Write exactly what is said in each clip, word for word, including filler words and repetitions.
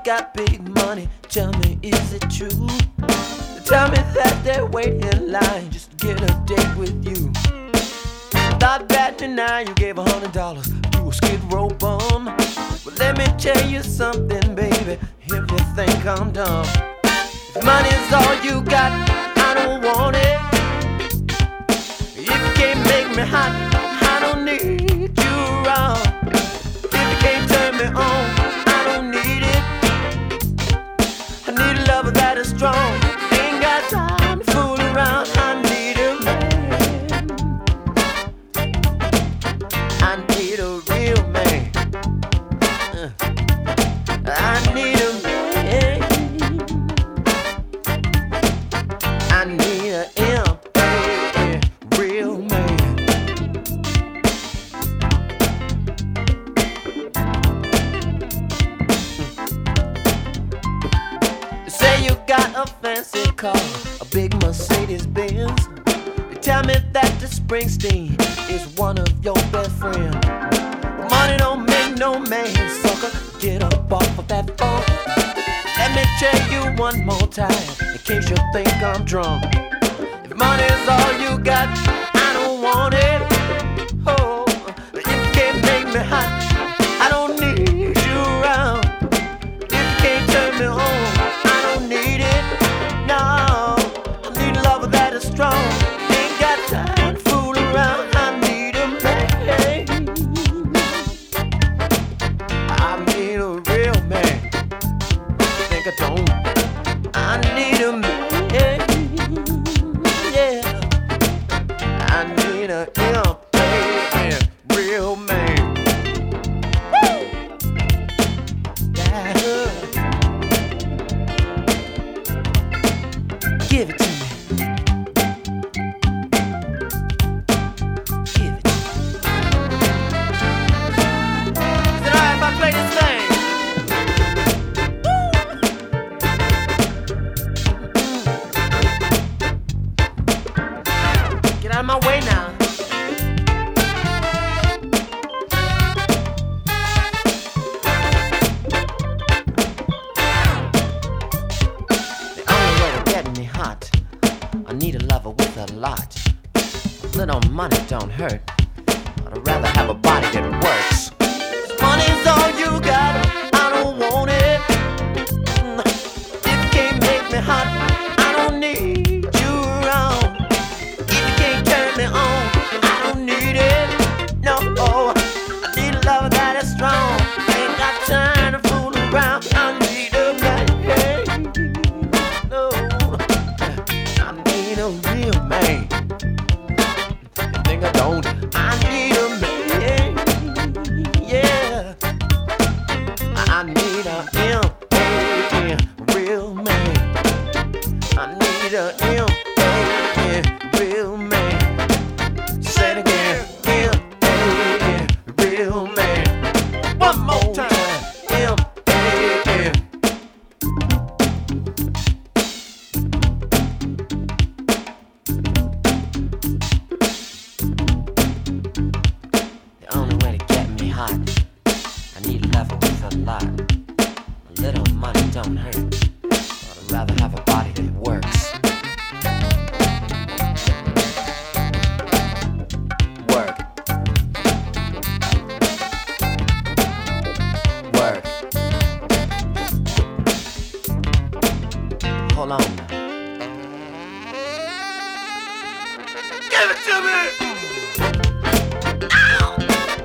got big money, tell me, is it true? Tell me that they wait in line just to get a date with you. Thought that now you gave a hundred dollars to a skid row bum. Well, let me tell you something, baby, if you think I'm dumb. If money's all you got, I don't want it. If you can't make me hot, I don't need you around. If you can't turn me on, I don't need it. I need a lover that is strong. Ain't got time to fool around. I need a man. I need a real man. Uh, I need a man. I need a M A, real man. Say you got a fancy car, a big Mercedes Benz. You tell me that the Springsteen is one of your best friends. Money don't make no man, sucker. Get up off of that phone. Let me tell you one more time, in case you think I'm drunk. If money's all you got, I don't want it. Oh, if you can't make me hot, I don't need you around. If you can't turn me on, I don't need it. No, I need a lover that is strong. Ain't got time to fool around. I need a man. I need a real man. Think I don't. I need a man. Yeah. I need a M A, real man. Woo! Yeah. Give it to me. Give it to me. Is it alright if I play this thing? Get out of my way now. The only way to get me hot, I need a lover with a lot. A little money don't hurt, but I'd rather have a body that works. If money's all you got, I don't want it. If you can't make me hot, I don't need you around. If you can't turn me on, I don't need it. No, I need a lover that is strong. Ain't got time to fool around. I need a man. No, I need a real man. You think I don't? I need a man. Yeah, I need a M A, real man. I need a M A, real man. Say it again, M A, real man. One more time, M A. The only way to get me hot, I need a lover with a lot. A little money don't hurt, but I'd rather have a body that works. Work. Work. Hold on now. Give it to me! Ow!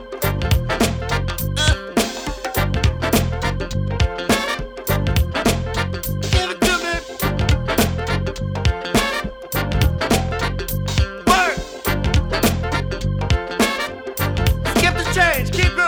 Uh. Give it to me! Work! Skip the change, keep going!